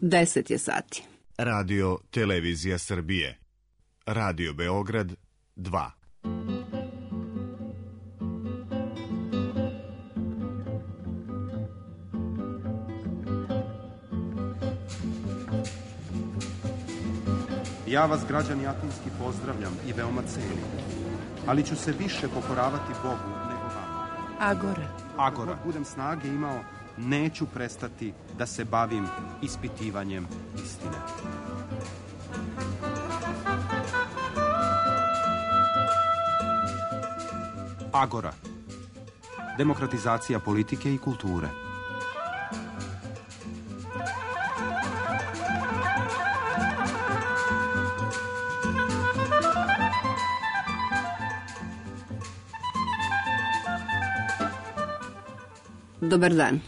10 je sati. Radio Televizija Srbije. Radio Beograd 2. Ja vas, građani Atinski, pozdravljam i veoma cenim, ali ću se više pokoravati Bogu nego vama. Agora. Dok budem snage imao, neću prestati da se bavim ispitivanjem istine. Agora. Demokratizacija politike i kulture. Dobar dan.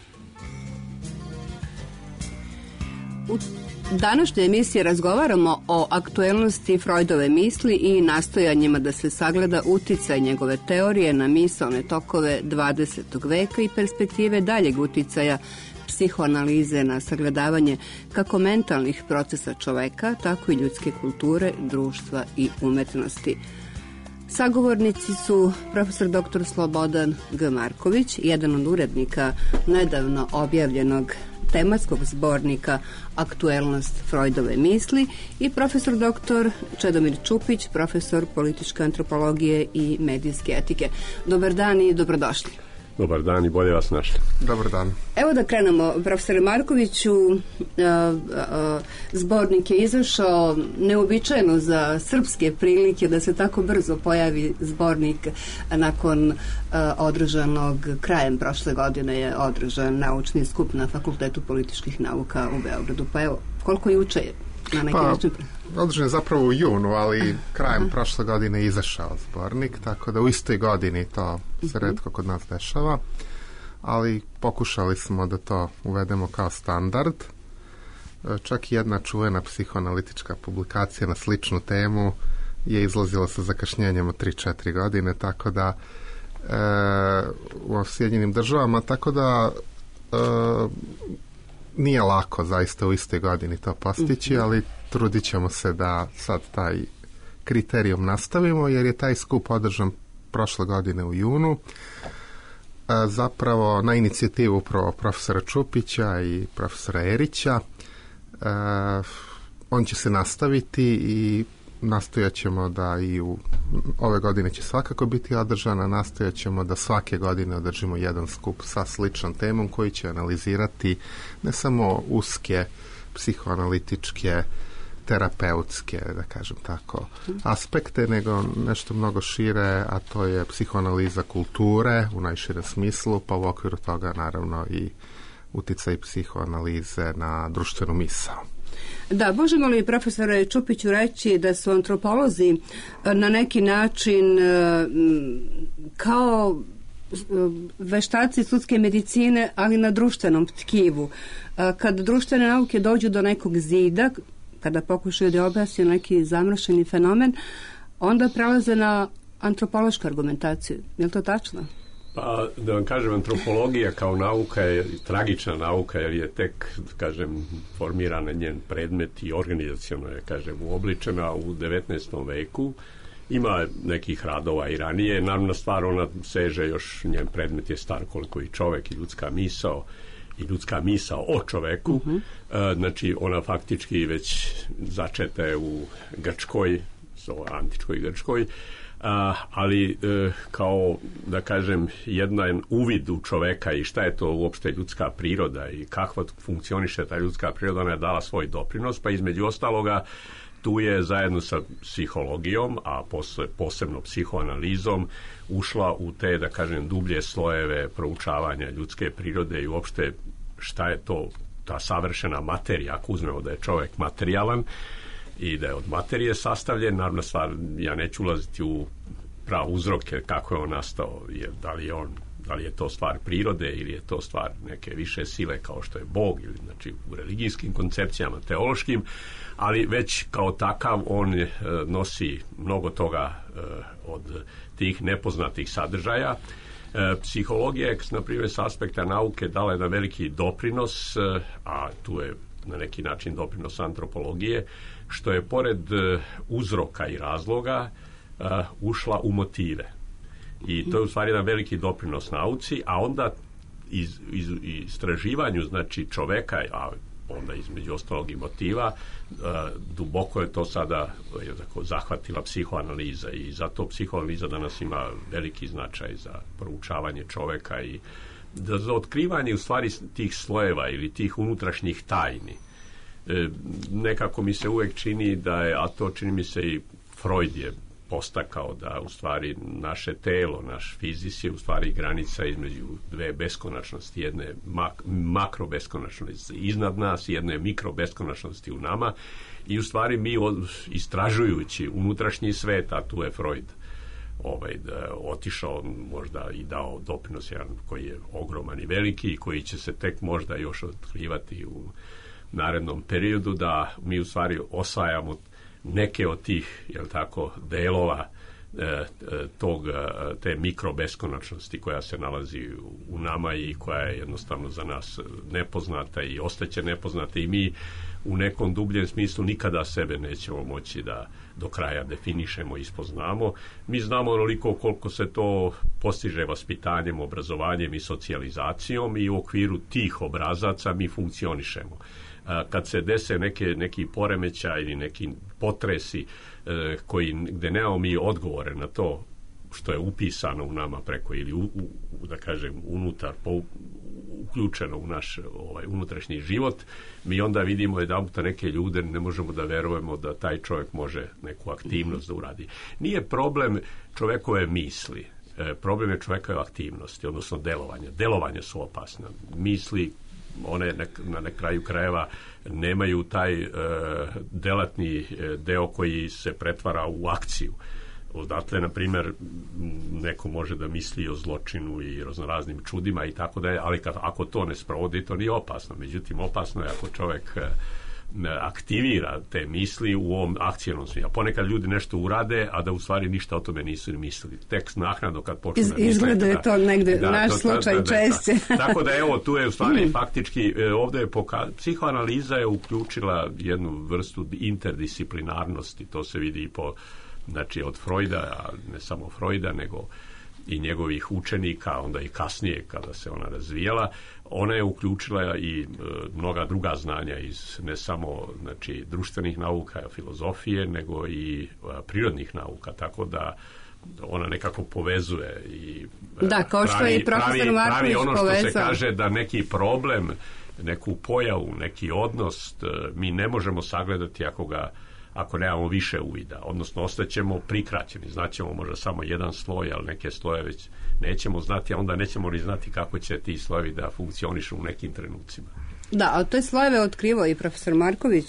U današnjoj emisiji razgovaramo o aktuelnosti Freudove misli i nastojanjima da se sagleda uticaj njegove teorije na misaone tokove 20. veka i perspektive daljeg uticaja psihoanalize na sagledavanje kako mentalnih procesa čoveka, tako i ljudske kulture, društva i umetnosti. Sagovornici su profesor dr. Slobodan G. Marković, jedan od urednika nedavno objavljenog tematskog zbornika Aktuelnost Freudove misli, i profesor dr. Čedomir Čupić, profesor političke antropologije i medijske etike. Dobar dan i dobrodošli. Dobar dan i bolje vas našli. Dobar dan. Evo da krenemo, profesore Markoviću. Zbornik je izašao neuobičajeno za srpske prilike da se tako brzo pojavi zbornik nakon održanog, krajem prošle godine je održan naučni skup na Fakultetu političkih nauka u Beogradu. Pa evo, koliko juče je na neki način? Održan je zapravo u junu, ali krajem prošle godine je izašao zbornik, tako da u istoj godini to se retko kod nas dešava, ali pokušali smo da to uvedemo kao standard. Čak i jedna čuvena psihoanalitička publikacija na sličnu temu je izlazila sa zakašnjenjem od 3-4 godine, tako da u Sjedinjenim državama, tako da nije lako zaista u istoj godini to postići, ali trudit ćemo se da sad taj kriterijum nastavimo, jer je taj skup održan prošle godine u junu, zapravo na inicijativu upravo profesora Čupića i profesora Erića. On će se nastaviti i nastojat ćemo da i ove godine će svakako biti održana, nastojat ćemo da svake godine održimo jedan skup sa sličnom temom koji će analizirati ne samo uske psihoanalitičke, terapeutske, da kažem tako, aspekte, nego nešto mnogo šire, a to je psihoanaliza kulture u najširem smislu, pa u okviru toga naravno i uticaj psihoanalize na društvenu misao. Da, možemo li, profesore Čupiću, reći da su antropolozi na neki način kao veštaci sudske medicine, ali na društvenom tkivu? Kad društvene nauke dođu do nekog zida, kada pokušaju da objasne neki zamršeni fenomen, onda prelaze na antropološku argumentaciju. Je li to tačno? Pa, da vam kažem, antropologija kao nauka je tragična nauka, jer je tek, kažem, formirana njen predmet i organizaciono je, kažem, uobličena u 19. veku. Ima nekih radova i ranije. Naravno stvar, ona seže još, njen predmet je star koliko i čovek i ljudska misao o čoveku. Znači, ona faktički već začeta je u Grčkoj, antičkoj Grčkoj, ali kao, da kažem, jedan uvid u čoveka i šta je to uopšte ljudska priroda i kakva funkcioniše ta ljudska priroda, ona je dala svoj doprinos, pa između ostaloga tu je zajedno sa psihologijom, a posebno psihoanalizom, ušla u te, da kažem, dublje slojeve proučavanja ljudske prirode i uopšte šta je to ta savršena materija, ako uzmemo da je čovek materijalan i da je od materije sastavljen. Naravno stvar, ja neću ulaziti u prav uzroke kako je on nastao, jer da li je to stvar prirode ili je to stvar neke više sile kao što je Bog, ili znači u religijskim koncepcijama, teološkim, ali već kao takav on nosi mnogo toga od tih nepoznatih sadržaja. Psihologija je, na primjer, s aspekta nauke dala jedan veliki doprinos, a tu je na neki način doprinos antropologije, što je pored uzroka i razloga ušla u motive. I to je u stvari jedan veliki doprinos nauci, a onda istraživanju, znači čoveka, a onda između ostalog i motiva, duboko je to sada zahvatila psihoanaliza i zato psihoanaliza danas ima veliki značaj za proučavanje čoveka i za otkrivanje u stvari tih slojeva ili tih unutrašnjih tajni. Nekako mi se uvek čini da je, a to čini mi se i Freud je postakao da u stvari naše telo, naš fizis je u stvari granica između dve beskonačnosti, jedne makrobeskonačnosti iznad nas i jedne mikrobeskonačnosti u nama i u stvari mi istražujući unutrašnji svet, a tu je Freud otišao možda i dao doprinos jedan koji je ogroman i veliki i koji će se tek možda još otkrivati u narednom periodu, da mi u stvari osvajamo neke od tih, jel tako, delova te mikrobeskonačnosti koja se nalazi u nama i koja je jednostavno za nas nepoznata i ostaće nepoznata i mi u nekom dubljem smislu nikada sebe nećemo moći da do kraja definišemo i ispoznamo. Mi znamo onoliko koliko se to postiže vaspitanjem, obrazovanjem i socijalizacijom i u okviru tih obrazaca mi funkcionišemo. Kad se dese neki poremećaj ili neki potresi gde nemamo mi odgovore na to što je upisano u nama preko ili da kažem unutar uključeno u naš unutrašnji život, mi onda vidimo jedanputa neke ljude, ne možemo da verujemo da taj čovjek može neku aktivnost da uradi. Nije problem čovekove misli, problem je čovekove aktivnosti, odnosno delovanja. Delovanja su opasne. Misli, one na kraju krajeva nemaju taj delatni deo koji se pretvara u akciju. Odatle, na primjer, neko može da misli o zločinu i raznoraznim čudima i tako da je, ali ako to ne sprovodi, to nije opasno. Međutim, opasno je ako čovjek aktivira te misli u ovom akcijnom smislu. A ponekad ljudi nešto urade, a da u stvari ništa o tome nisu mislili. Tek naknadno kad počnu da misle. Izgleda je to negde naš slučaj češće. Tako da evo, tu je u stvari faktički, ovdje je psihoanaliza je uključila jednu vrstu interdisciplinarnosti, to se vidi i znači od Freuda, a ne samo Freuda, nego i njegovih učenika, onda i kasnije kada se ona razvijala, ona je uključila i mnoga druga znanja iz ne samo znači društvenih nauka, filozofije, nego i prirodnih nauka, tako da ona nekako povezuje i da, kao što je i profesor Marković ono što povezao. Se kaže da neki problem, neku pojavu, neki odnos mi ne možemo sagledati ako nemamo više uvida, odnosno ostaćemo prikraćeni, znaćemo možda samo jedan sloj, ali neke sloje već nećemo znati, a onda nećemo ni znati kako će ti slojevi da funkcionišu u nekim trenucima. Da, a te slojeve otkrivao i profesor Marković,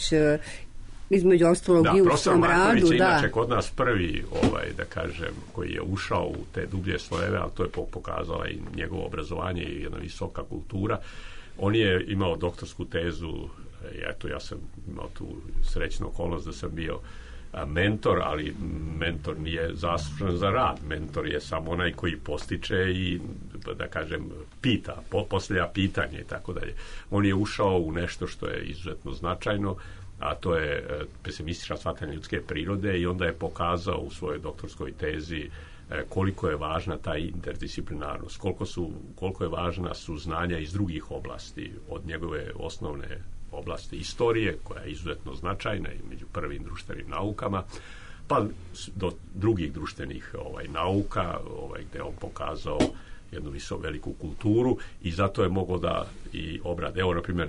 između ostalog i u svom radu. Da, profesor Marković je inače kod nas prvi, da kažem, koji je ušao u te dublje slojeve, ali to je pokazala i njegovo obrazovanje i jedna visoka kultura. On je imao doktorsku tezu. Eto, ja sam imao tu srećnu okolnost da sam bio mentor, ali mentor nije zaslužan za rad. Mentor je samo onaj koji postiče i, da kažem, postavlja pitanje i tako dalje. On je ušao u nešto što je izuzetno značajno, a to je pesimistična shvatanje ljudske prirode i onda je pokazao u svojoj doktorskoj tezi koliko je važna ta interdisciplinarnost, koliko je važna su znanja iz drugih oblasti, od njegove osnovne oblasti istorije, koja je izuzetno značajna i među prvim društvenim naukama, pa do drugih društvenih nauka, gde on pokazao jednu veliku kulturu i zato je mogao da i obrade. Evo, na primjer,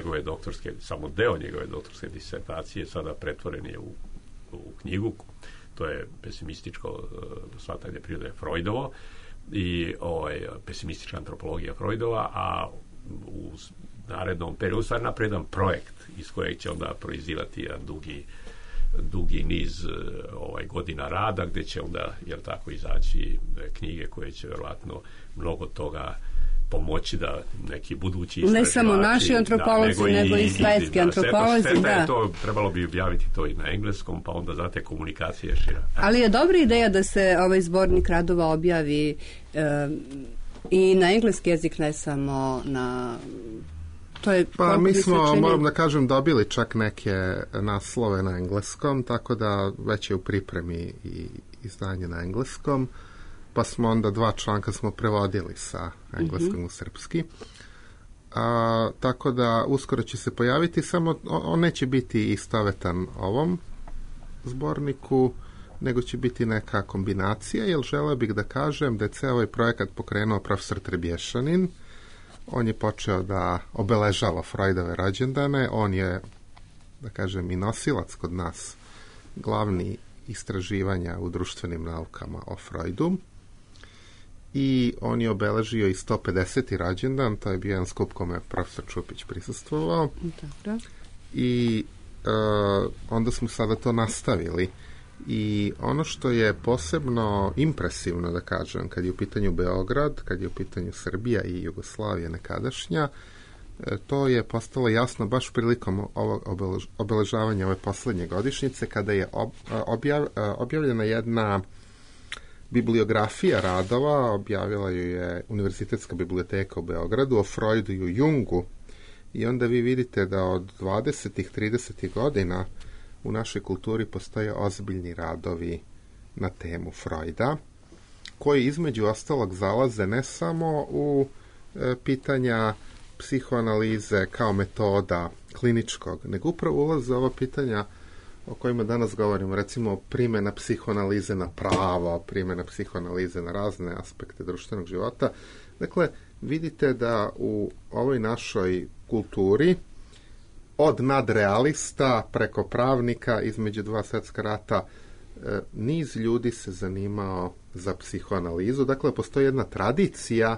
samo deo njegove doktorske disertacije sada pretvoren je u knjigu, to je pesimističko shvatanje prirode Freudovo i pesimistička antropologija Freudova, a u narednom periodu stvar napredan projekt iz kojeg će onda proizivati jedan dugi niz godina rada, gdje će onda izaći knjige koje će vjerojatno mnogo toga pomoći da neki budući istraživači... Ne samo naši antropolozi, nego i svetski antropolozi. Trebalo bi objaviti to i na engleskom, pa onda znate komunikacije šira. Ali je dobra ideja da se ovaj zbornik radova objavi i na engleski jezik, ne samo na To je, pa mi smo, moram da kažem, dobili čak neke naslove na engleskom, tako da već je u pripremi i izdanje na engleskom, pa smo onda 2 članka smo prevodili sa engleskog u srpski. Tako da uskoro će se pojaviti, samo on neće biti istovetan ovom zborniku, nego će biti neka kombinacija, jer želeo bih da kažem da je ceo ovaj projekat pokrenuo profesor Trebješanin. On je počeo da obeležava Freudove rođendane, on je, da kažem, i nosilac kod nas glavni istraživanja u društvenim naukama o Freudu. I on je obeležio i 150. rođendan, to je bio jedan skup kome je profesor Čupić prisustvovao. Dobro. I onda smo sada to nastavili. I ono što je posebno impresivno, da kažem, kad je u pitanju Beograd, kad je u pitanju Srbija i Jugoslavija nekadašnja, to je postalo jasno baš prilikom ovog obeležavanja ove poslednje godišnjice, kada je objavljena jedna bibliografija radova, objavila ju je Univerzitetska biblioteka u Beogradu o Freudu i o Jungu, i onda vi vidite da od 20. 30. godina u našoj kulturi postoje ozbiljni radovi na temu Freuda, koji između ostalog zalaze ne samo u pitanja psihoanalize kao metoda kliničkog, nego upravo ulaze ova pitanja o kojima danas govorimo, recimo primjena psihoanalize na pravo, primjena psihoanalize na razne aspekte društvenog života. Dakle, vidite da u ovoj našoj kulturi od nadrealista preko pravnika između 2 svjetska rata niz ljudi se zanimao za psihoanalizu. Dakle, postoji jedna tradicija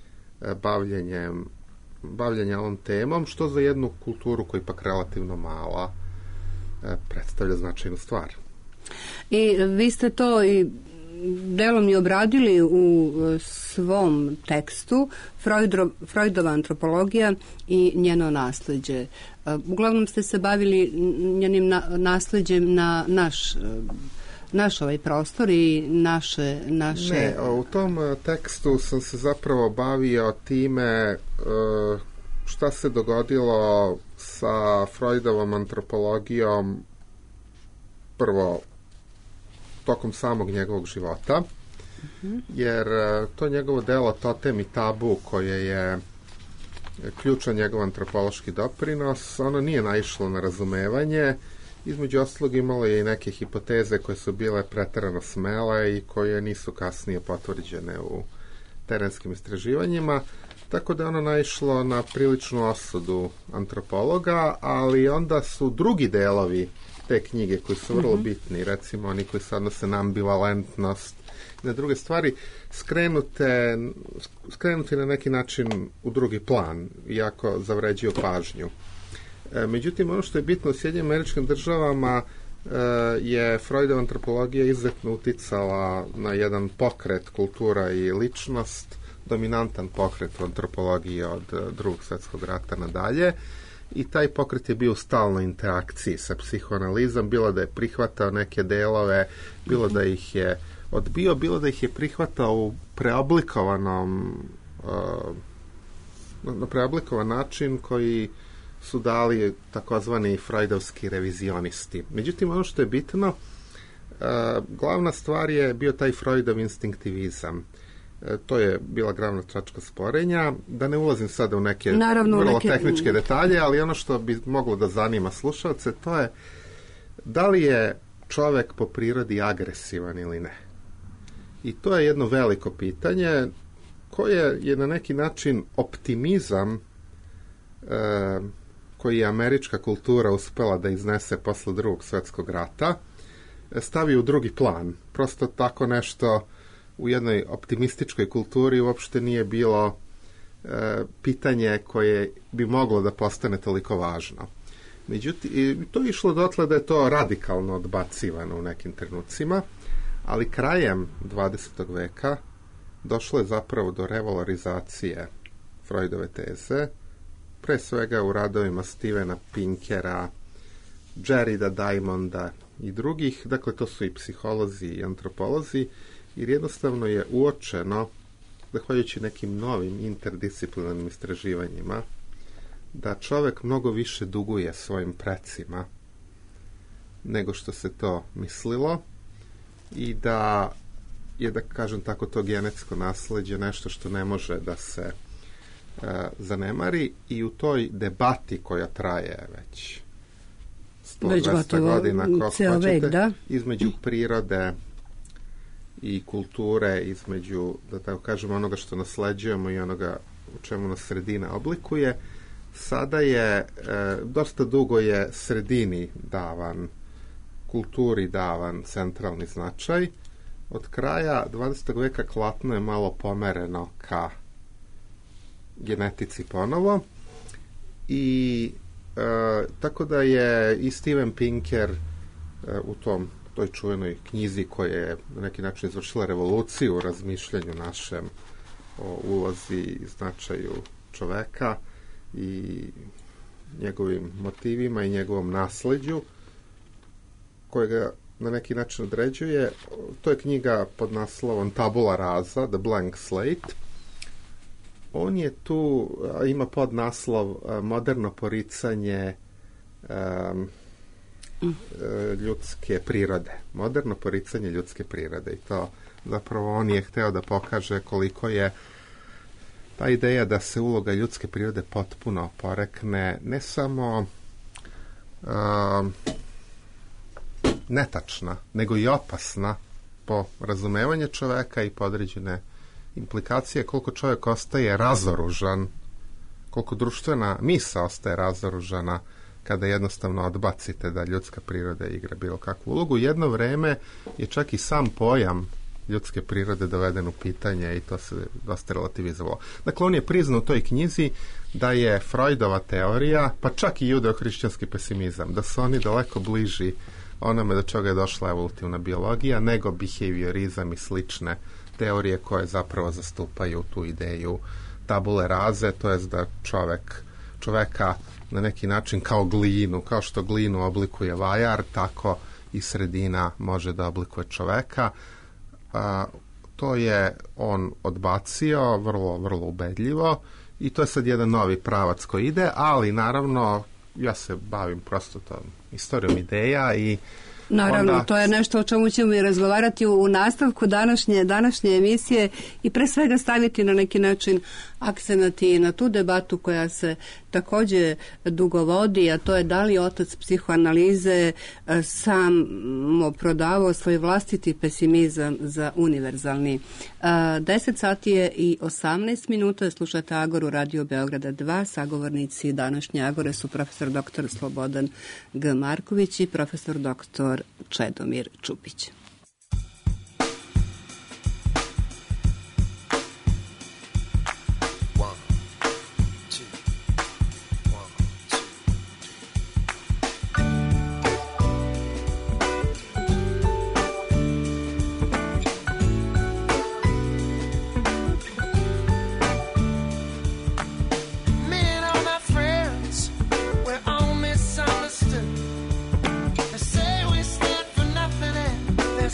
bavljenja ovom temom, što za jednu kulturu koja je ipak relativno mala predstavlja značajnu stvar. I vi ste to i delom i obradili u svom tekstu Freudova antropologija i njeno nasleđe. Uglavnom ste se bavili njenim nasleđem na naš ovaj prostor i naše... Ne, u tom tekstu sam se zapravo bavio time šta se dogodilo sa Freudovom antropologijom prvo tokom samog njegovog života, jer to njegovo delo Totem i tabu, koje je ključan njegov antropološki doprinos, ono nije naišlo na razumevanje. Između ostalog imalo je i neke hipoteze koje su bile preterano smele i koje nisu kasnije potvrđene u terenskim istraživanjima, tako da je ono naišlo na priličnu osudu antropologa, ali onda su drugi delovi te knjige koji su vrlo bitni, recimo oni koji se odnose na ambivalentnost i na druge stvari, skrenuti na neki način u drugi plan, iako zavređuju pažnju. Međutim, ono što je bitno u Sjedinjenim Američkim Državama je Freudova antropologija izuzetno uticala na jedan pokret, kultura i ličnost, dominantan pokret u antropologiji od Drugog svjetskog rata nadalje, i taj pokret je bio u stalnoj interakciji sa psihoanalizom, bilo da je prihvatao neke delove, bilo da ih je odbio, bilo da ih je prihvatao u na preoblikovan način koji su dali takozvani freudovski revizionisti. Međutim, ono što je bitno, glavna stvar je bio taj Freudov instinktivizam. To je bila glavna tačka sporenja. Da ne ulazim sada u neke vrlo tehničke detalje, ali ono što bi moglo da zanima slušalce, to je da li je čovek po prirodi agresivan ili ne. I to je jedno veliko pitanje koje je na neki način optimizam koji je američka kultura uspela da iznese posle Drugog svjetskog rata, stavi u drugi plan. Prosto tako nešto u jednoj optimističkoj kulturi uopšte nije bilo pitanje koje bi moglo da postane toliko važno. Međutim, to je išlo dotle da je to radikalno odbacivano u nekim trenucima, ali krajem 20. veka došlo je zapravo do revalorizacije Freudove teze, pre svega u radovima Stevena Pinkera, Jerrida Diamonda i drugih. Dakle, to su i psiholozi i antropolozi, jer jednostavno je uočeno, zahvaljujući nekim novim interdisciplinarnim istraživanjima, da čovjek mnogo više duguje svojim precima nego što se to mislilo i da je, da kažem tako, to genetsko nasleđe nešto što ne može da se zanemari i u toj debati koja traje već 100-200 godina ako hoćete, između prirode i kulture, između, da tako kažem, onoga što nasleđujemo i onoga u čemu nas sredina oblikuje, sada je dosta dugo je sredini davan, kulturi davan centralni značaj. Od kraja 20. veka klatno je malo pomereno ka genetici ponovo i tako da je i Steven Pinker u toj čuvenoj knjizi koja je na neki način izvršila revoluciju u razmišljanju našem o ulozi i značaju čoveka i njegovim motivima i njegovom nasleđu kojega na neki način određuje. To je knjiga pod naslovom Tabula rasa, The Blank Slate. On je tu, ima pod naslov moderno poricanje ljudske prirode. Moderno poricanje ljudske prirode. I to zapravo on je hteo da pokaže koliko je ta ideja da se uloga ljudske prirode potpuno porekne, ne samo netačna, nego i opasna po razumevanje čoveka i po određene implikacije, koliko čovjek ostaje razoružan, koliko društvena misa ostaje razoružana kada jednostavno odbacite da ljudska priroda igra bilo kakvu ulogu. Jedno vreme je čak i sam pojam ljudske prirode doveden u pitanje i to se dosta relativizovalo. Dakle, on je priznao u toj knjizi da je Freudova teorija, pa čak i judeo-hrišćanski pesimizam, da su oni daleko bliži onome do čega je došla evolutivna biologija, nego behaviorizam i slične teorije koje zapravo zastupaju tu ideju tabule rase, to jest da čoveka na neki način kao glinu, kao što glinu oblikuje vajar, tako i sredina može da oblikuje čoveka. To je on odbacio vrlo, vrlo ubedljivo i to je sad jedan novi pravac koji ide, ali naravno ja se bavim prosto tom istorijom ideja i naravno, onda to je nešto o čemu ćemo i razgovarati u nastavku današnje emisije i pre svega staviti na neki način akcenat i na tu debatu koja se također dugo vodi, a to je da li otac psihoanalize samo prodavao svoj vlastiti pesimizam za univerzalni. 10 sati je i 18 minuta, slušate Agoru Radio Beograda 2, sagovornici današnje Agore su profesor dr. Slobodan G. Marković i profesor dr. Čedomir Čupić. They say we stand for nothing and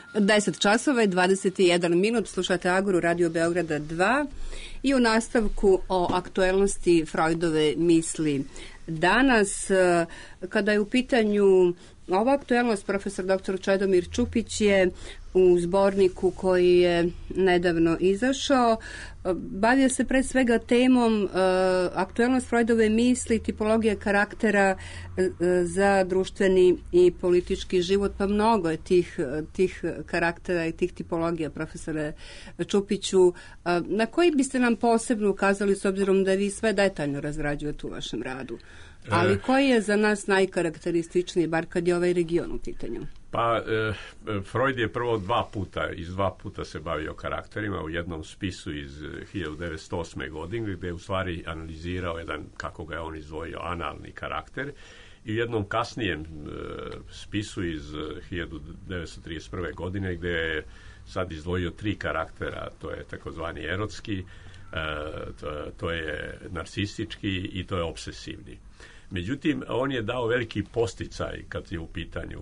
10 časova i 21 minut, slušate Agoru Radio Beograda 2 i u nastavku o aktuelnosti Freudove misli. Danas, kada je u pitanju ova aktuelnost, profesor dr. Čedomir Čupić je u zborniku koji je nedavno izašao, bavio se pre svega temom aktuelnost Freudove misli, tipologije karaktera za društveni i politički život, pa mnogo je tih karaktera i tih tipologija, profesore Čupiću. Na koji biste nam posebno ukazali, s obzirom da vi sve detaljno razrađujete u vašem radu? Ali koji je za nas najkarakterističniji, bar kad je ovaj region u pitanju? Pa, Freud je prvo dva puta se bavio karakterima, u jednom spisu iz 1908. godine, gdje je u stvari analizirao jedan, kako ga je on izdvojio, analni karakter, i u jednom kasnijem spisu iz 1931. godine, gdje je sad izdvojio 3 karaktera, to je takozvani erotski, to je narcistički i to je obsesivni. Međutim, on je dao veliki posticaj kad je u pitanju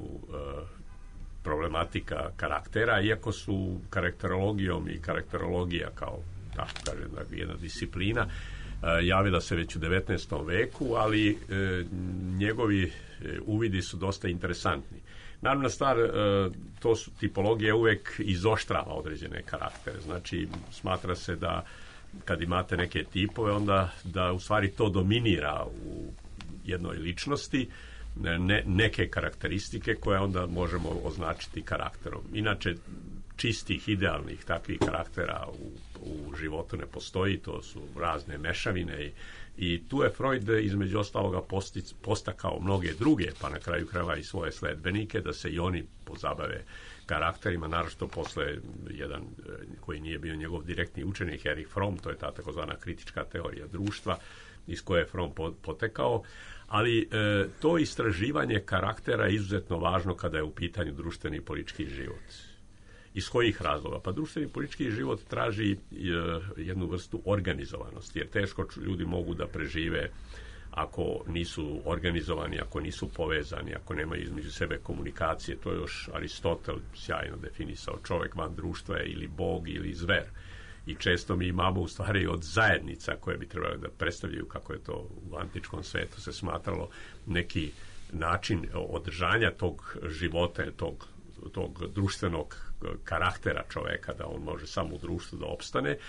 problematika karaktera, iako su karakterologijom i karakterologija kao, tako kažem, jedna disciplina javila se već u 19. veku, ali njegovi uvidi su dosta interesantni. Naravna stvar, to su tipologije uvek izoštrava određene karaktere. Znači, smatra se da kad imate neke tipove, onda da u stvari to dominira u jednoj ličnosti, neke karakteristike koje onda možemo označiti karakterom. Inače, čistih, idealnih takvih karaktera u životu ne postoji, to su razne mešavine i tu je Freud između ostaloga postakao mnoge druge, pa na kraju krajeva i svoje sledbenike, da se i oni pozabave karakterima, naročito posle jedan koji nije bio njegov direktni učenik, Erich Fromm, to je ta takozvana kritička teorija društva iz koje je Fromm potekao, ali to istraživanje karaktera je izuzetno važno kada je u pitanju društveni i politički život. Iz kojih razloga? Pa društveni politički život traži jednu vrstu organizovanosti, jer teško ljudi mogu da prežive ako nisu organizovani, ako nisu povezani, ako nemaju između sebe komunikacije. To je još Aristotel sjajno definisao. Čovjek van društva je ili bog ili zver. I često mi imamo u stvari od zajednica koje bi trebali da predstavljaju, kako je to u antičkom svetu se smatralo, neki način održanja tog života, tog društvenog karaktera čoveka, da on može samo u društvu da opstane.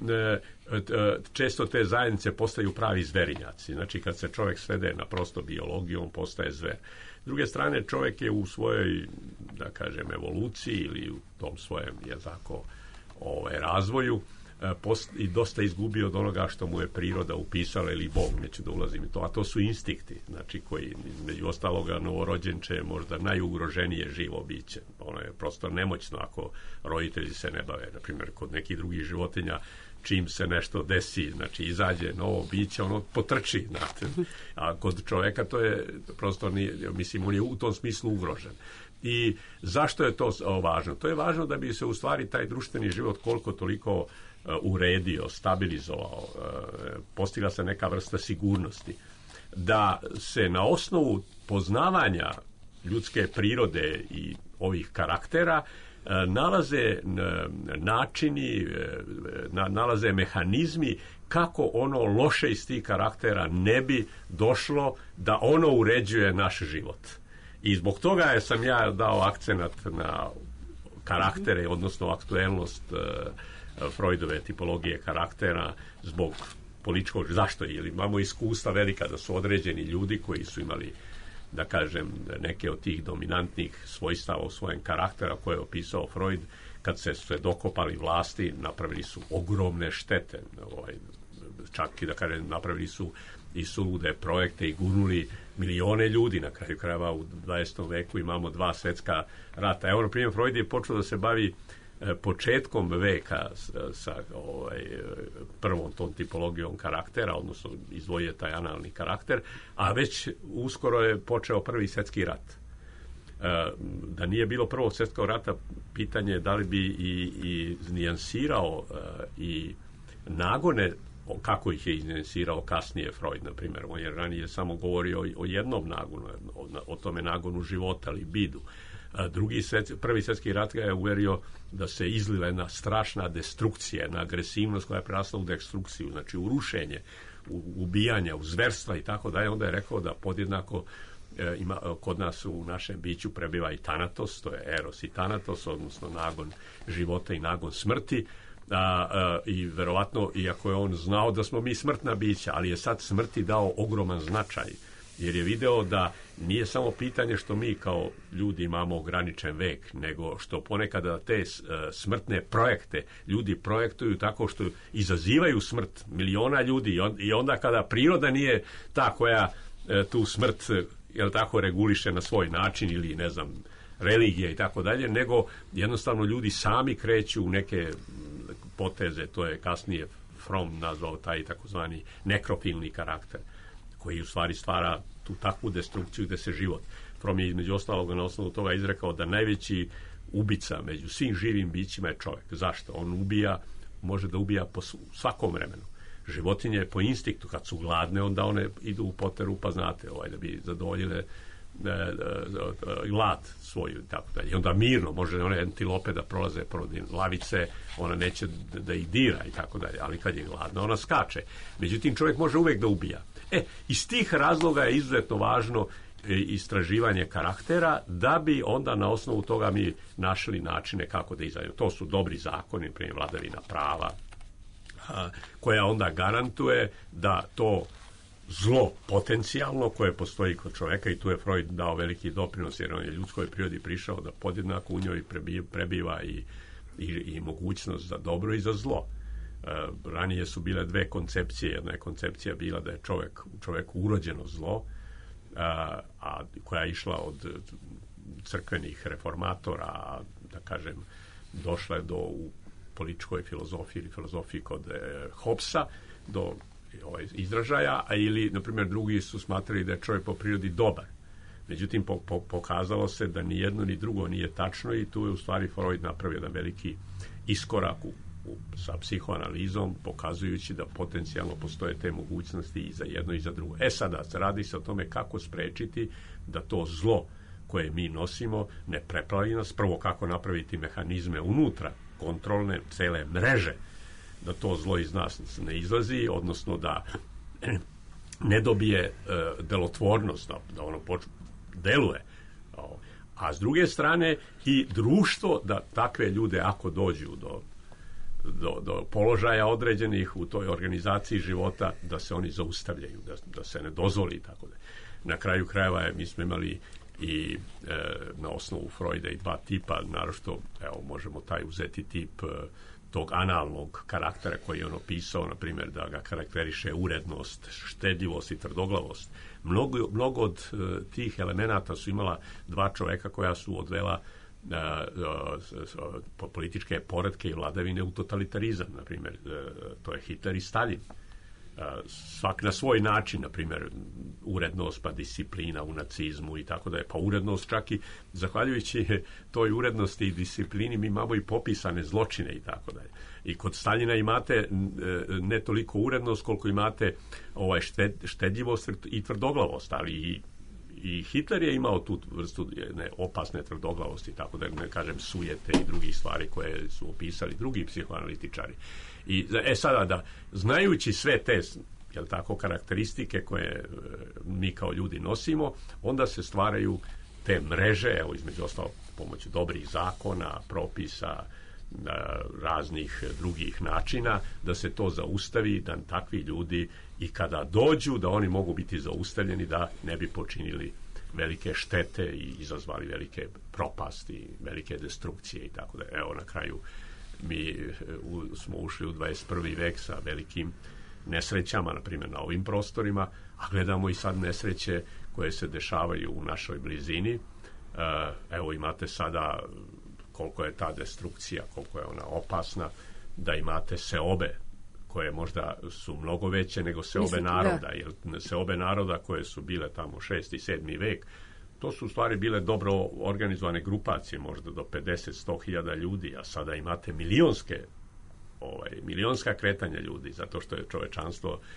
Često te zajednice postaju pravi zverinjaci. Znači, kad se čovjek svede na prosto biologiju, on postaje zver. S druge strane, čovjek je u svojoj, da kažem, evoluciji ili u tom svojem razvoju i dosta izgubio od onoga što mu je priroda upisala ili Bog, neću da ulazim u to, a to su instinkti, znači koji između ostaloga novorođenče je možda najugroženije živo biće. Ono je prosto nemoćno ako roditelji se ne bave. Na primjer, kod nekih drugih životinja čim se nešto desi, znači izađe novo biće, ono potrči, znate. A kod čoveka to je prosto, mislim, on je u tom smislu ugrožen. I zašto je to važno? To je važno da bi se u stvari taj društveni život koliko toliko uredio, stabilizovao, postigla se neka vrsta sigurnosti. Da se na osnovu poznavanja ljudske prirode i ovih karaktera nalaze načini, nalaze mehanizmi kako ono loše iz tih karaktera ne bi došlo da ono uređuje naš život. I zbog toga sam ja dao akcenat na karaktere, odnosno aktuelnost Freudove tipologije karaktera zbog političkog, zašto? Jer imamo iskustva velika da su određeni ljudi koji su imali, da kažem, neke od tih dominantnih svojstava u svojem karaktera koje je opisao Freud, kad se dokopali vlasti, napravili su ogromne štete. Čak i, da kažem, napravili su i sulude projekte i gurnuli milione ljudi. Na kraju krajeva u 20. veku imamo 2 svjetska rata. Evo, primjer, Freud je počeo da se bavi početkom veka sa prvom tom tipologijom karaktera, odnosno izdvojio taj analni karakter, a već uskoro je počeo prvi svjetski rat. Da nije bilo prvog svjetskog rata, pitanje je da li bi i nijansirao i nagone, kako ih je iznijansirao kasnije Freud, na primjer. On je ranije samo govorio o jednom nagonu, o tome nagonu života, libidu. Prvi svjetski rat ga je uverio da se izlila jedna strašna destrukcija, jedna agresivnost koja je prerasla u destrukciju, znači u rušenje, u ubijanja, u zverstva i tako dalje. Onda je rekao da podjednako kod nas u našem biću prebiva i Thanatos, to je Eros i Thanatos, odnosno nagon života i nagon smrti. I verovatno, iako je on znao da smo mi smrtna bića, ali je sad smrti dao ogroman značaj, jer je video da nije samo pitanje što mi kao ljudi imamo ograničen vek, nego što ponekada te smrtne projekte ljudi projektuju tako što izazivaju smrt miliona ljudi i onda kada priroda nije ta koja tu smrt tako reguliše na svoj način ili ne znam religija i tako dalje, nego jednostavno ljudi sami kreću u neke poteze, to je kasnije Fromm nazvao taj takozvani nekrofilni karakter, koji u stvari stvara tu takvu destrukciju gde se život. Fromm je između ostalog na osnovu toga izrekao da najveći ubica među svim živim bićima je čovjek. Zašto? On može da ubija po svakom vremenu. Životinje po instinktu, kad su gladne, onda one idu u poteru, pa znate, da bi zadovoljile glad svoju i tako dalje. I onda mirno može one antilope da prolaze pored lavice, ona neće da ih dira i tako dalje, ali kad je gladna ona skače. Međutim, čovjek može uvek da ubija. Iz tih razloga je izuzetno važno istraživanje karaktera, da bi onda na osnovu toga mi našli načine kako da izađemo. To su dobri zakoni, primjer vladavina prava, koja onda garantuje da to zlo potencijalno koje postoji kod čoveka, i tu je Freud dao veliki doprinos, jer on je ljudskoj prirodi prišao da podjednako u njoj prebiva i mogućnost za dobro i za zlo. Ranije su bile dve koncepcije. Jedna je koncepcija bila da je čoveku urođeno zlo, a koja je išla od crkvenih reformatora, da kažem, došla je u političkoj filozofiji ili filozofiji kod Hobbesa do izražaja, ili, na primjer, drugi su smatrali da je čovjek po prirodi dobar. Međutim, pokazalo se da ni jedno ni drugo nije tačno i tu je u stvari Freud napravio jedan veliki iskorak sa psihoanalizom, pokazujući da potencijalno postoje te mogućnosti i za jedno i za drugo. Sada radi se o tome kako sprečiti da to zlo koje mi nosimo ne preplavi nas. Prvo, kako napraviti mehanizme unutra, kontrolne cele mreže, da to zlo iz nas ne izlazi, odnosno da ne dobije delotvornost, da ono deluje. A s druge strane i društvo, da takve ljude ako dođu do položaja određenih u toj organizaciji života, da se oni zaustavljaju, da se ne dozvoli tako da. Na kraju krajeva mi smo imali i na osnovu Freuda i dva tipa, naročito, možemo taj uzeti tip tog analnog karaktera koji je on opisao, na primjer, da ga karakteriše urednost, štedljivost i tvrdoglavost. Mnogo od tih elemenata su imala dva čoveka koja su odvela političke poretke i vladavine u totalitarizam, na primjer, to je Hitler i Stalin. Svak na svoj način, na primjer, urednost, pa disciplina u nacizmu i tako da je, pa urednost čak i zahvaljujući toj urednosti i disciplini mi imamo i popisane zločine i tako dalje. I kod Staljina imate ne toliko urednost koliko imate štedljivost i tvrdoglavost, ali i Hitler je imao tu vrstu opasne tvrdoglavosti, tako da ne kažem sujete i drugih stvari koje su opisali drugi psihoanalitičari. I sada da, znajući sve te karakteristike koje mi kao ljudi nosimo, onda se stvaraju te mreže, između ostalog pomoću dobrih zakona, propisa, raznih drugih načina, da se to zaustavi, da takvi ljudi i kada dođu, da oni mogu biti zaustavljeni, da ne bi počinili velike štete i izazvali velike propasti, velike destrukcije i tako da. Na kraju mi smo ušli u 21. vek sa velikim nesrećama, na primjer, na ovim prostorima, a gledamo i sad nesreće koje se dešavaju u našoj blizini. Imate sada koliko je ta destrukcija, koliko je ona opasna, da imate seobe koje možda su mnogo veće nego seobe naroda, jer seobe naroda koje su bile tamo 6. i 7. vek, to su u stvari bile dobro organizovane grupacije, možda do 50-100 hiljada ljudi, a sada imate milionska kretanja ljudi, zato što je čovečanstvo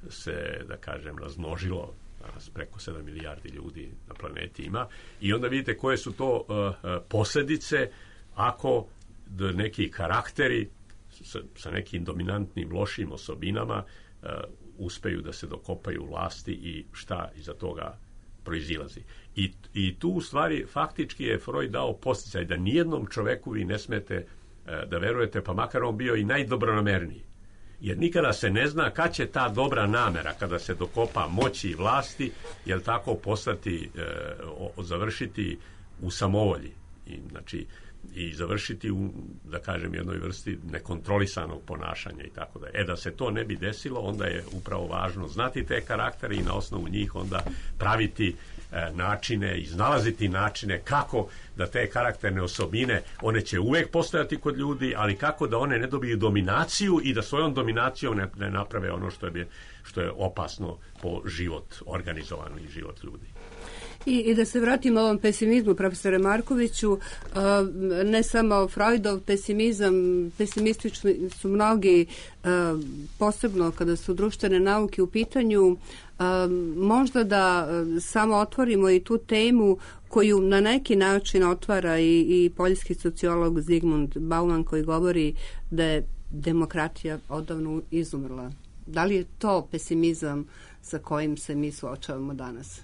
se, da kažem, razmnožilo, danas preko 7 milijardi ljudi na planeti ima, i onda vidite koje su to posljedice ako neki karakteri sa nekim dominantnim lošim osobinama uspeju da se dokopaju vlasti i šta iza toga proizilazi. I tu u stvari faktički je Freud dao podsticaj da nijednom čoveku vi ne smete da verujete, pa makar on bio i najdobronamerniji. Jer nikada se ne zna kad će ta dobra namera, kada se dokopa moći i vlasti, jel tako, postati, završiti u samovolji. I završiti u, da kažem, jednoj vrsti nekontrolisanog ponašanja i tako da. Da se to ne bi desilo, onda je upravo važno znati te karaktere i na osnovu njih onda praviti načine, iznalaziti načine kako da te karakterne osobine, one će uvek postojati kod ljudi, ali kako da one ne dobiju dominaciju i da svojom dominacijom ne naprave ono što je opasno po život, organizovani život ljudi. I da se vratimo ovom pesimizmu, profesore Markoviću, ne samo Freudov pesimizam, pesimistični su mnogi, posebno kada su društvene nauke u pitanju. Možda da samo otvorimo i tu temu koju na neki način otvara i poljski sociolog Zygmunt Bauman, koji govori da je demokratija odavno izumrla. Da li je to pesimizam sa kojim se mi suočavamo danas?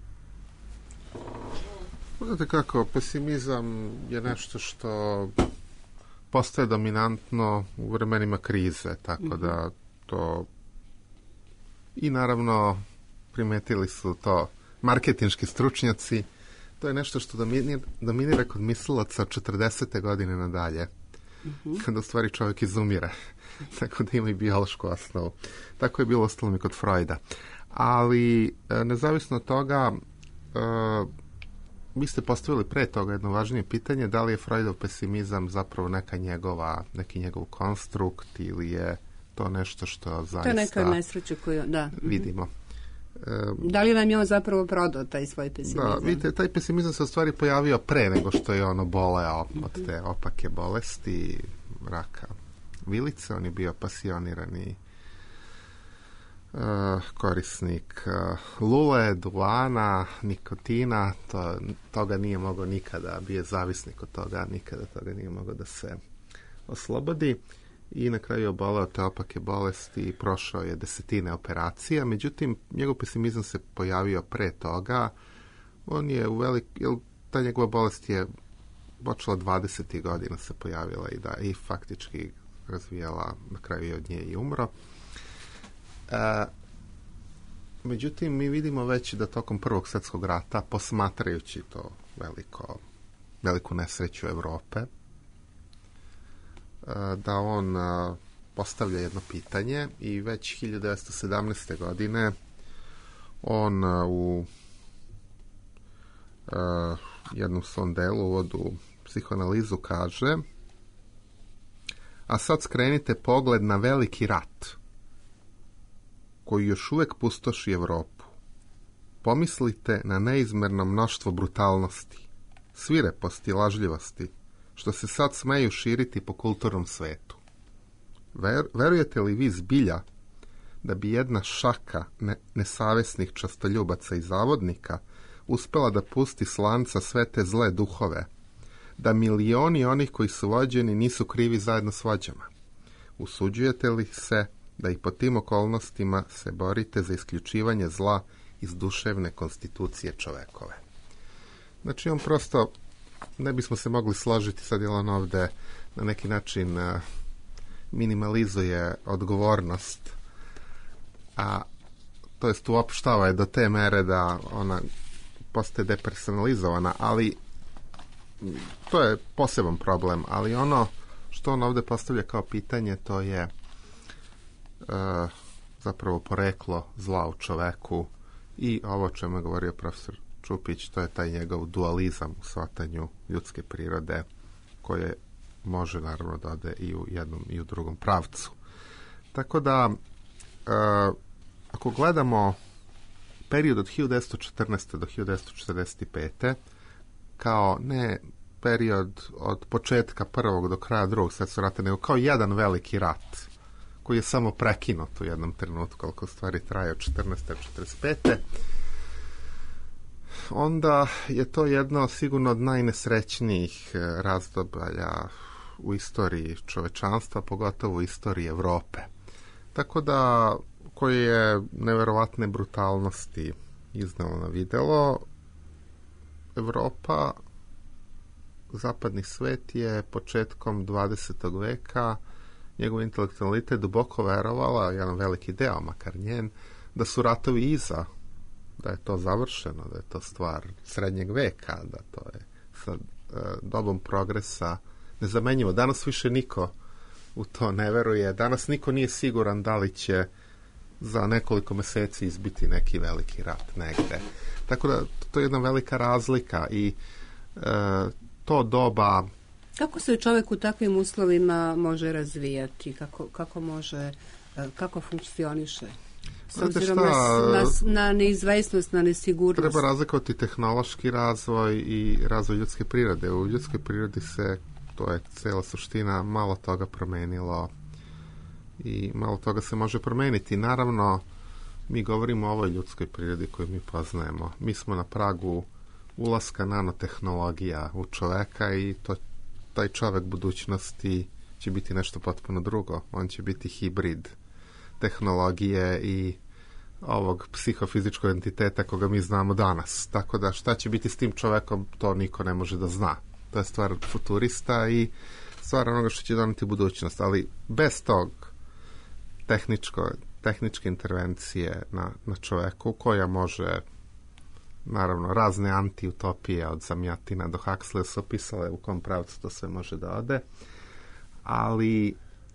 Znate kako, pesimizam je nešto što postaje dominantno u vremenima krize, tako da to, i naravno primetili su to marketinški stručnjaci, to je nešto što dominira kod mislilaca od 40. godine nadalje, kada u stvari čovjek izumire, tako da ima i biološku osnovu. Tako je bilo ostalo i kod Freuda. Ali, nezavisno od toga, vi ste postavili pre toga jedno važnije pitanje, da li je Freudov pesimizam zapravo neki njegov konstrukt ili je to nešto što zaista... To je neka nesreća koju, da. Vidimo. Da li nam je on zapravo prodao taj svoj pesimizam? Da, vidite, taj pesimizam se u stvari pojavio pre nego što je ono boleo od te opake bolesti, raka vilice. On je bio pasionirani korisnik lule, duvana, nikotina, toga nije mogao nikada, bio je zavisnik od toga, nikada toga nije mogao da se oslobodi i na kraju je oboleo te opake bolesti i prošao je 10 operacija. Međutim, njegov pesimizam se pojavio pre toga. On je ta njegova bolest je počela 20. godina se pojavila i faktički razvijala, na kraju je od nje i umro. Međutim, mi vidimo već da tokom Prvog svjetskog rata, posmatrajući to veliku nesreću Evrope, da on postavlja jedno pitanje i već 1917. godine on u jednom svom delu, uvodu psihoanalizu, kaže: a sad skrenite pogled na veliki rat koji još uvek pustoši Evropu. Pomislite na neizmerno mnoštvo brutalnosti, svireposti i lažljivosti, što se sad smeju širiti po kulturnom svetu. Verujete li vi zbilja da bi jedna šaka nesavesnih častoljubaca i zavodnika uspela da pusti s lanca sve te zle duhove, da milioni onih koji su vođeni nisu krivi zajedno s vođama? Usuđujete li se da i po tim okolnostima se borite za isključivanje zla iz duševne konstitucije čovekove? Znači, on prosto, ne bismo se mogli složiti, sad je on ovde na neki način minimalizuje odgovornost, a to jest uopštava je do te mere da ona postaje depersonalizovana, ali to je poseban problem. Ali ono što on ovde postavlja kao pitanje, to je zapravo poreklo zla u čoveku i ovo o čemu je govorio profesor Čupić, to je taj njegov dualizam u shvatanju ljudske prirode, koje može naravno da ode i u jednom i u drugom pravcu. Tako da, ako gledamo period od 1914. do 1945. kao ne period od početka prvog do kraja drugog svjetskog rata, nego kao jedan veliki rat koji je samo prekinut u jednom trenutku, koliko stvari traje od 14. 45. Onda je to jedno sigurno od najnesrećnijih razdoblja u istoriji čovečanstva, pogotovo u istoriji Evrope. Tako da, koje je neverovatne brutalnosti iznelo na videlo, Evropa, zapadni svet je početkom 20. veka, njegov intelektualitet duboko verovala, jedan veliki deo, makar njen, da su ratovi iza, da je to završeno, da je to stvar srednjeg veka, da to je sa dobom progresa nezamenjivo. Danas više niko u to ne veruje. Danas niko nije siguran da li će za nekoliko meseci izbiti neki veliki rat negde. Tako da to je jedna velika razlika i to doba... Kako se čovjek u takvim uslovima može razvijati? Kako funkcioniše? S obzirom na neizvesnost, na nesigurnost. Treba razlikovati tehnološki razvoj i razvoj ljudske prirode. U ljudskoj prirodi se, to je cela suština, malo toga promenilo i malo toga se može promeniti. Naravno, mi govorimo o ovoj ljudskoj prirodi koju mi poznajemo. Mi smo na pragu ulaska nanotehnologija u čoveka i taj čovek budućnosti će biti nešto potpuno drugo. On će biti hibrid tehnologije i ovog psihofizičkog entiteta koga mi znamo danas. Tako da šta će biti s tim čovekom, to niko ne može da zna. To je stvar futurista i stvar onoga što će doneti budućnost. Ali bez tog tehničke intervencije na čoveku, koja može, naravno, razne antiutopije od Zamjatina do Huxleya su opisale u kom pravcu to sve može da ode, ali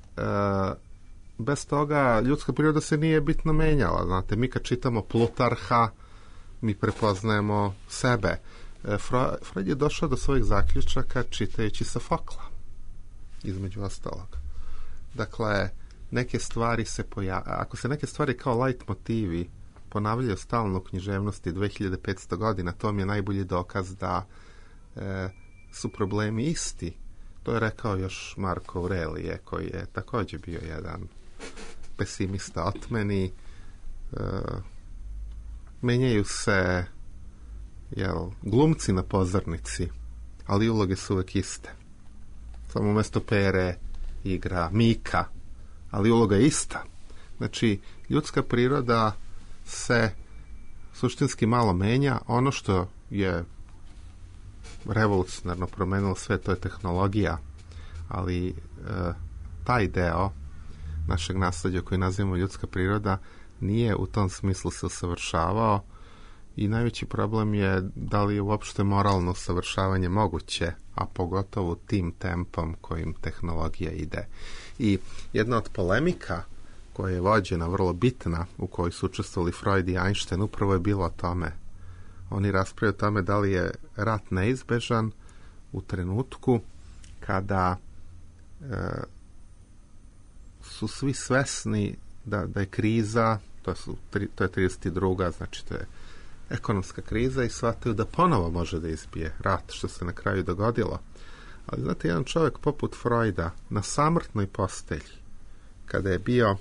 bez toga ljudska priroda se nije bitno menjala. Znate, mi kad čitamo Plutarha, mi prepoznajemo sebe. Freud je došao do svojih zaključaka čitajući Sofokla, između ostalog. Dakle, neke stvari ako se neke stvari kao light motivi ponavljaju stalno u književnosti 2500 godina, to mi je najbolji dokaz da su problemi isti. To je rekao još Marko Aurelije, koji je također bio jedan pesimista otmeni. Menjaju se glumci na pozornici, ali uloge su uvek iste. Samo umjesto Pere igra Mika, ali uloga je ista. Znači, ljudska priroda se suštinski malo menja. Ono što je revolucionarno promenilo sve, to je tehnologija, ali taj deo našeg nasleđa koji nazivamo ljudska priroda nije u tom smislu se usavršavao i najveći problem je da li je uopšte moralno usavršavanje moguće, a pogotovo tim tempom kojim tehnologija ide. I jedna od polemika koja je vođena, vrlo bitna, u kojoj su učestvovali Freud i Einstein, upravo je bilo o tome. Oni raspravljaju o tome da li je rat neizbežan u trenutku kada su svi svesni da je kriza, to je 32. znači to je ekonomska kriza i shvataju da ponovo može da izbije rat, što se na kraju dogodilo. Ali znate, jedan čovjek poput Freuda na samrtnoj postelji, kada je bio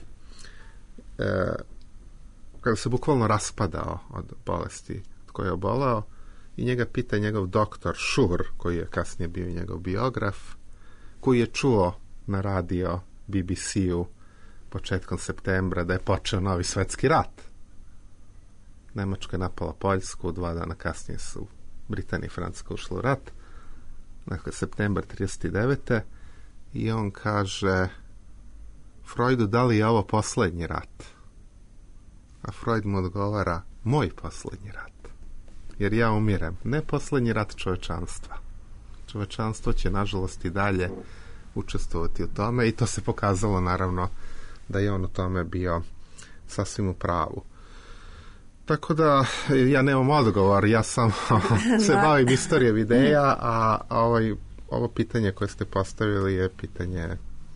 kada se bukvalno raspadao od bolesti koje je obolao, i njega pita njegov doktor Schur, koji je kasnije bio njegov biograf, koji je čuo na radio BBC-u početkom septembra da je počeo novi svetski rat. Nemačka je napala Poljsku, 2 dana kasnije su Britanija i Francuska ušli u rat, dakle septembar 39. I on kaže Freudu, da li je ovo posljednji rat? A Freud mu odgovara, moj posljednji rat. Jer ja umirem. Ne posljednji rat čovečanstva. Čovečanstvo će, nažalost, i dalje učestvovati u tome i to se pokazalo, naravno, da je on u tome bio sasvim u pravu. Tako da, ja nemam odgovor, ja sam se bavim istorijom ideja, a ovo pitanje koje ste postavili je pitanje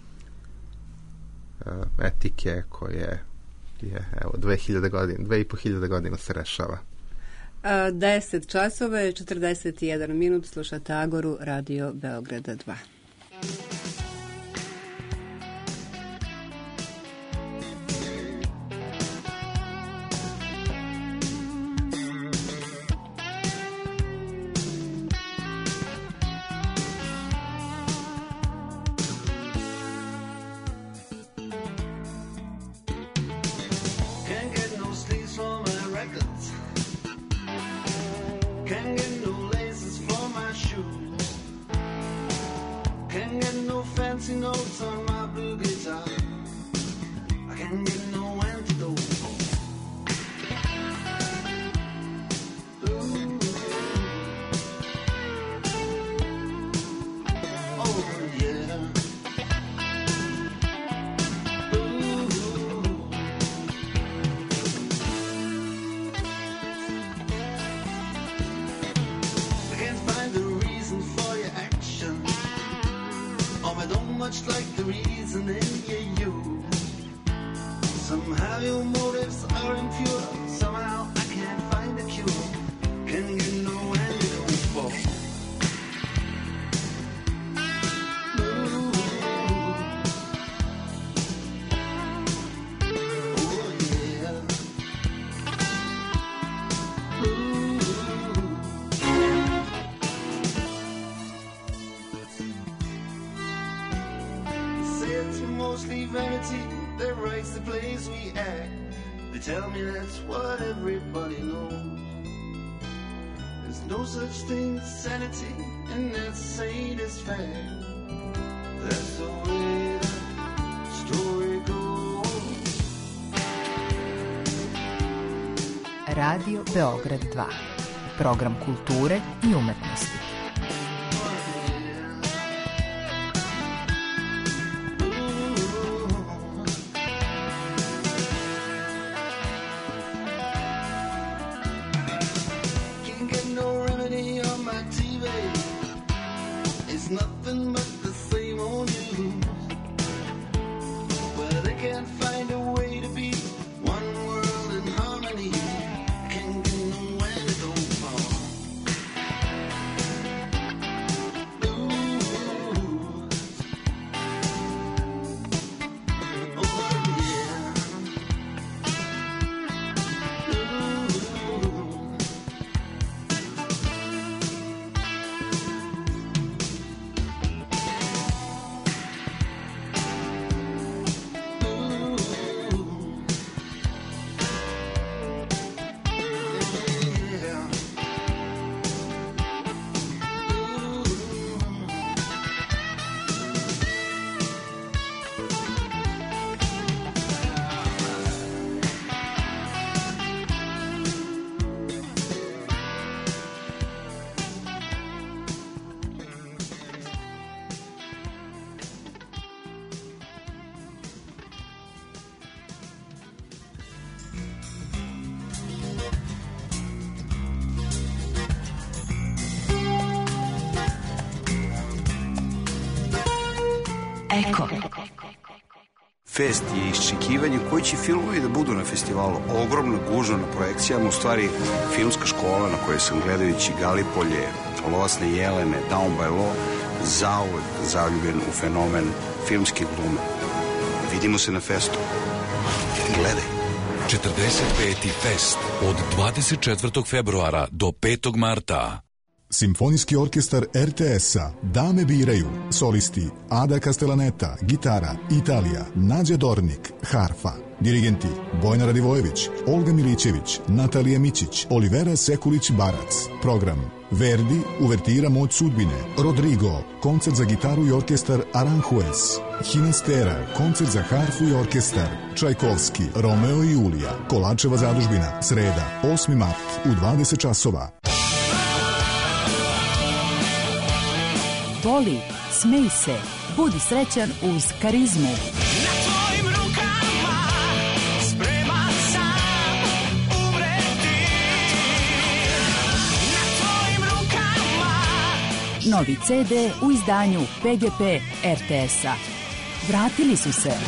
etike koje je, evo, 2500 godina se rešava. 10 časova, 41 minut, slušate Agoru, Radio Beograda 2. tell me that's what everybody knows. There's no such thing as sanity, and that's sadist fact. That's the way the story goes. Radio Beograd 2. Program kulture i umetnosti. Nothing but the same old news. Well, they can't find a way to be one world in harmony. Can't get nowhere to go far. Eko. Fest je iščekivanje koji će filmovi da budu na festivalu. Ogromna gužva na projekcijama, u stvari filmska škola na kojoj sam gledajući Galipolje, Lovasne jelene, Down by Law, zauvek zaljubljen u fenomen filmske glume. Vidimo se na festu. Gledaj. 45. fest od 24. februara do 5. marta. Simfonijski orkestar RTS-a Dame biraju, solisti Ada Castellaneta, gitara, Italija, Nađa Dornik, harfa, dirigenti Bojana Radivojević, Olga Milićević, Natalija Mićić, Olivera Sekulić-Barac. Program: Verdi, uvertira Moć sudbine, Rodrigo, koncert za gitaru i orkestar Aranjuez, Hinastera, koncert za harfu i orkestar, Čajkovski, Romeo i Julija, Kolačeva zadužbina, sreda, 8. mart u 20 časova. Voli, smej se, budi srećan uz Karizmu. Na tvojim rukama spreman sam umreti. Na tvojim rukama. Novi CD u izdanju PGP RTS-a. Vratili su se.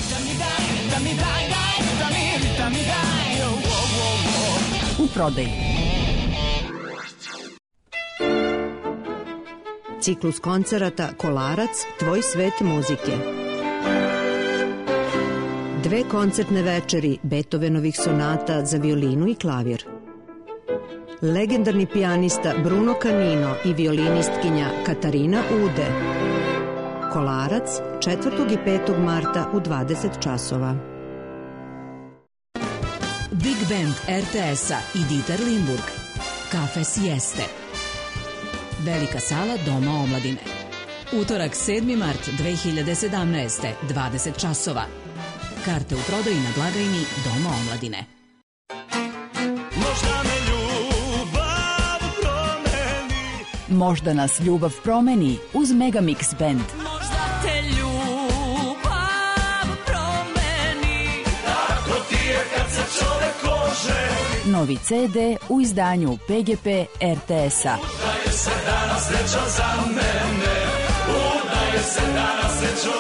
U prodaji. Ciklus koncerata Kolarac, tvoj svet muzike. 2 koncertne večeri Beethovenovih sonata za violinu i klavir. Legendarni pijanista Bruno Canino i violinistkinja Katarina Ude. Kolarac 4. i 5. marta u 20 časova. Big Band RTS-a i Dieter Limburg. Kafe Sieste. Velika sala Doma omladine. Utorak 7. mart 2017. 20 časova. Karte u prodaji na blagajni Doma omladine. Možda me ljubav promeni. Možda nas ljubav promeni uz Megamix Band. Možda te ljubav promeni. Tako ti je kad se čovek oženi. Novi CD u izdanju PGP RTS-a. Udaje se danas sreća za mene. Udaje se danas sreća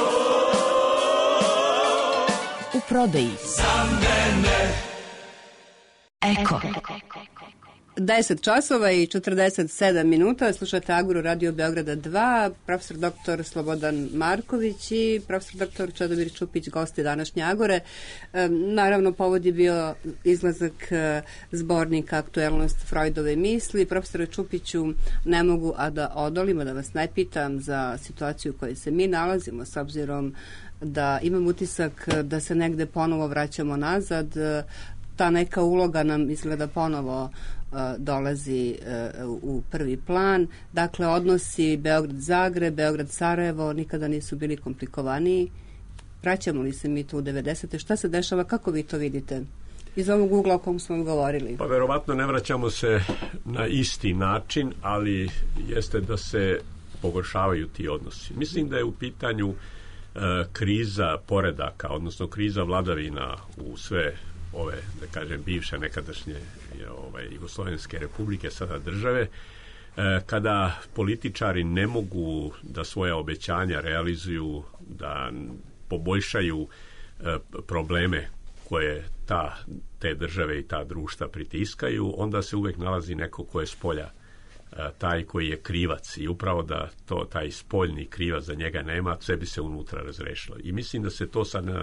u prodaji. Za mene. Eko. 10 časova i 47 minuta. Slušate Aguru Radio Beograda 2. Profesor dr. Slobodan Marković i profesor dr. Čedomir Čupić, gosti današnje Agore. Naravno, povod je bio izlazak zbornika Aktuelnost Freudove misli. Profesore Čupiću, ne mogu a da odolim, a da vas ne pitam za situaciju u kojoj se mi nalazimo, s obzirom da imam utisak da se negde ponovo vraćamo nazad. ta neka uloga nam izgleda ponovo dolazi u prvi plan. Dakle, odnosi Beograd-Zagreb, Beograd-Sarajevo nikada nisu bili komplikovaniji. Vraćamo li se mi tu u 90. Šta se dešava? Kako vi to vidite? Iz ovog ugla o kom smo govorili. Pa verovatno ne vraćamo se na isti način, ali jeste da se pogoršavaju ti odnosi. Mislim da je u pitanju kriza poredaka, odnosno kriza vladavina u sve ove, da kažem, bivše nekadašnje Jugoslovenske republike, sada države, kada političari ne mogu da svoja obećanja realizuju, da poboljšaju probleme koje te države i ta društva pritiskaju, onda se uvek nalazi neko ko je spolja taj koji je krivac i upravo da taj spoljni krivac za njega nema, sve bi se unutra razrešilo. I mislim da se to sad na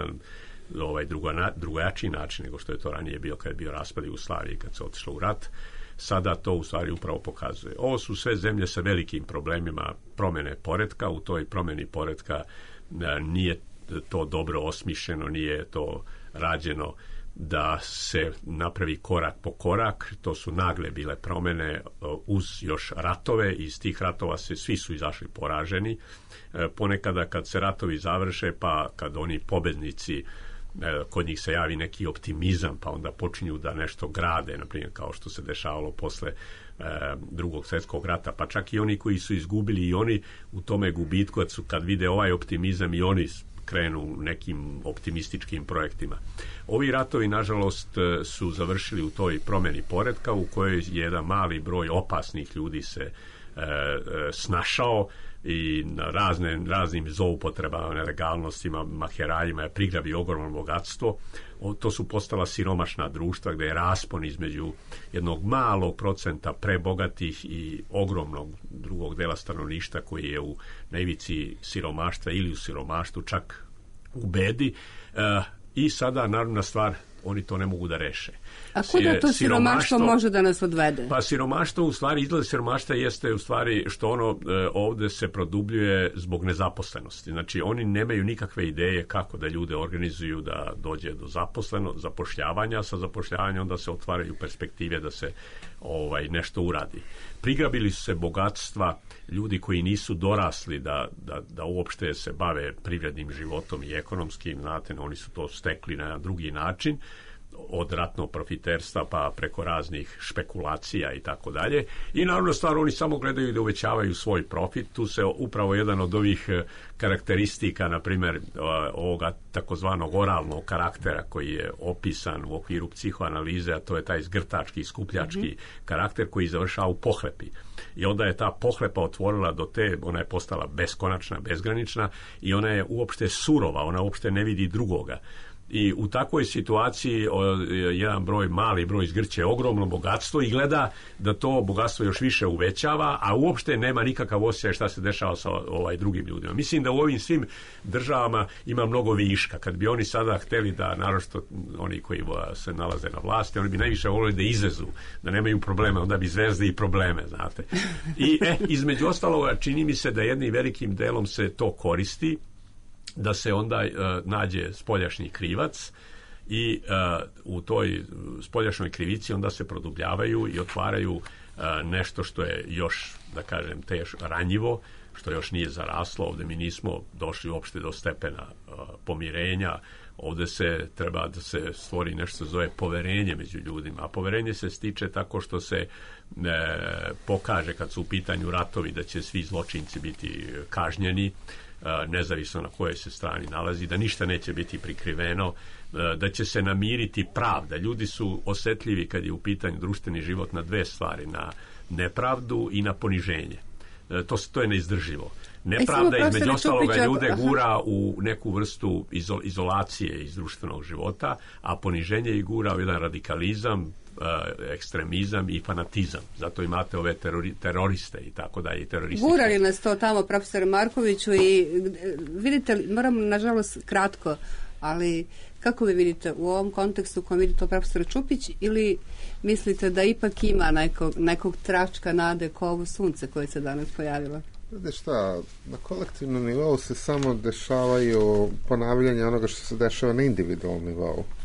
drugačiji način nego što je to ranije bio kad je bio raspad Jugoslavije, kad se otišlo u rat, sada to u stvari upravo pokazuje. Ovo su sve zemlje sa velikim problemima promjene poretka. U toj promjeni poretka nije to dobro osmišljeno, nije to rađeno da se napravi korak po korak. To su nagle bile promjene uz još ratove. Iz tih ratova svi su izašli poraženi. Ponekada kad se ratovi završe, pa kad oni pobednici, kod njih se javi neki optimizam, pa onda počinju da nešto grade, na primjer kao što se dešavalo posle Drugog svjetskog rata, pa čak i oni koji su izgubili, i oni u tome gubitku, kad vide ovaj optimizam, i oni krenu nekim optimističkim projektima. Ovi ratovi, nažalost, su završili u toj promjeni poretka u kojoj jedan mali broj opasnih ljudi se snašao i na raznim zloupotrebama, nelegalnostima, maherajima je prigrabio ogromno bogatstvo. To su postala siromašna društva gdje je raspon između jednog malog procenta prebogatih i ogromnog drugog dela stanovništva koji je u naivici siromaštva ili u siromaštvu, čak u bedi. I sada, naravna stvar, oni to ne mogu da reše. A kuda to siromaštvo može da nas odvede? Pa siromaštvo, u stvari, izgled siromaštva jeste u stvari što ono ovdje se produbljuje zbog nezaposlenosti. Znači, oni nemaju nikakve ideje kako da ljude organizuju da dođe do zapošljavanja. Sa zapošljavanjem onda se otvaraju perspektive da se nešto uradi. Prigrabili su se bogatstva ljudi koji nisu dorasli da uopšte se bave privrednim životom i ekonomskim, znate, oni su to stekli na drugi način, od ratnog profiterstva pa preko raznih špekulacija i tako dalje. I naravno stvar, oni samo gledaju da uvećavaju svoj profit. Tu se upravo jedan od ovih karakteristika, na primjer ovoga takozvanog oralnog karaktera koji je opisan u okviru psihoanalize, a to je taj zgrtački, skupljački karakter koji završava u pohlepi. I onda je ta pohlepa otvorila ona je postala beskonačna, bezgranična i ona je uopšte surova, ona uopšte ne vidi drugoga. I u takvoj situaciji jedan mali broj zgrće ogromno bogatstvo i gleda da to bogatstvo još više uvećava, a uopšte nema nikakav osjećaj šta se dešava sa drugim ljudima. Mislim da u ovim svim državama ima mnogo viška. Kad bi oni sada hteli da, naročito oni koji se nalaze na vlasti, oni bi najviše volili da izvezu, da nemaju probleme, onda bi zvezli i probleme, znate. I između ostaloga čini mi se da jednim velikim delom se to koristi, da se onda nađe spoljašnji krivac i u toj spoljašnjoj krivici onda se produbljavaju i otvaraju nešto što je još, da kažem, ranjivo, što još nije zaraslo. Ovdje mi nismo došli uopšte do stepena pomirenja. Ovdje se treba da se stvori nešto se zove poverenje među ljudima, a poverenje se stiče tako što se pokaže kad su u pitanju ratovi da će svi zločinci biti kažnjeni, nezavisno na kojoj se strani nalazi, da ništa neće biti prikriveno, da će se namiriti pravda. Ljudi su osjetljivi kad je u pitanju društveni život na dve stvari, na nepravdu i na poniženje. To je neizdrživo. Nepravda između ostaloga ljude gura u neku vrstu izolacije iz društvenog života, a poniženje ih gura u jedan radikalizam, ekstremizam i fanatizam. Zato imate ove teroriste i tako da i terorističke. Gurali nas to tamo, profesor Markoviću, i vidite, moram nažalost kratko, ali kako vi vidite u ovom kontekstu kojem vidite to profesor Čupić, ili mislite da ipak ima nekog tračka nade ko ovo sunce koje se danas pojavilo? Znate šta, na kolektivnom nivou se samo dešavaju ponavljanje onoga što se dešava na individualnom nivou.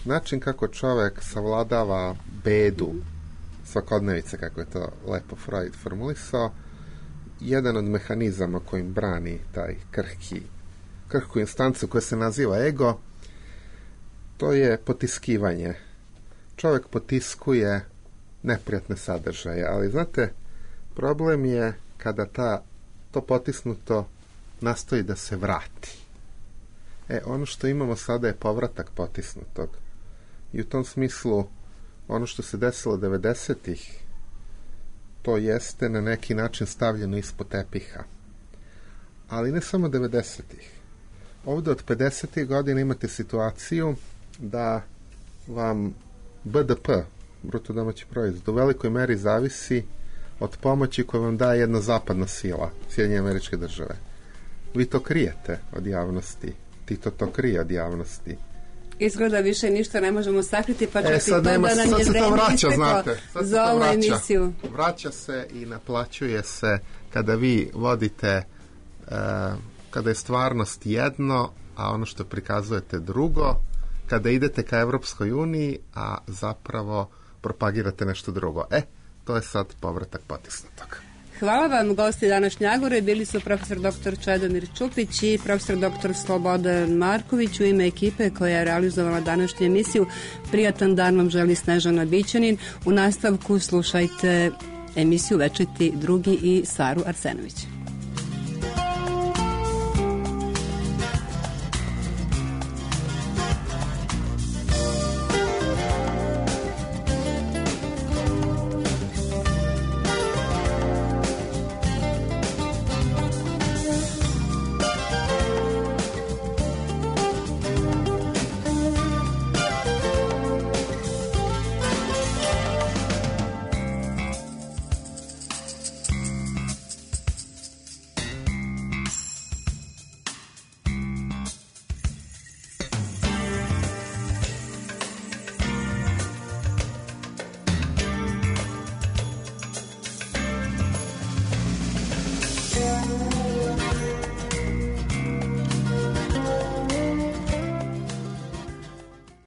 način kako čovek savladava bedu svakodnevice, kako je to lepo Freud formulisao, jedan od mehanizama kojim brani taj krhku instancu koja se naziva ego, to je potiskivanje. Čovek potiskuje neprijatne sadržaje, ali znate, problem je kada to potisnuto nastoji da se vrati. Ono što imamo sada je povratak potisnutog. I u tom smislu, ono što se desilo 90-ih, to jeste na neki način stavljeno ispod tepiha. Ali ne samo 90-ih. Ovdje od 50-ih godina imate situaciju da vam BDP, bruto domaći proizvod, u velikoj meri zavisi od pomoći koju vam daje jedna zapadna sila, Sjedinjene Američke Države. Vi to krijete od javnosti. Tito to krije od javnosti. Izgleda više ništa ne možemo sakriti, pa čak i to da nam je vreme isteklo za ovu emisiju. Vraća se i naplaćuje se kada vi vodite, kada je stvarnost jedno, a ono što prikazujete drugo, kada idete ka Evropskoj uniji, a zapravo propagirate nešto drugo. To je sad povratak potisnutog. Hvala vam, gosti današnje Agore bili su profesor dr. Čedomir Čupić i profesor dr. Slobodan Marković. U ime ekipe koja je realizovala današnju emisiju, prijatan dan vam želi Snežana Bićanin. U nastavku slušajte emisiju Večiti drugi i Saru Arsenović.